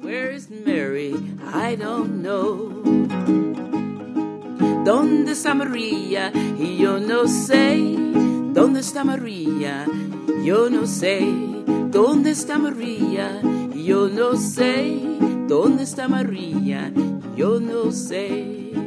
Where is Mary? I don't know. ¿Dónde está María? Yo no sé. ¿Dónde está María? Yo no sé. ¿Dónde está María? Yo no sé. ¿Dónde está María? Yo no sé.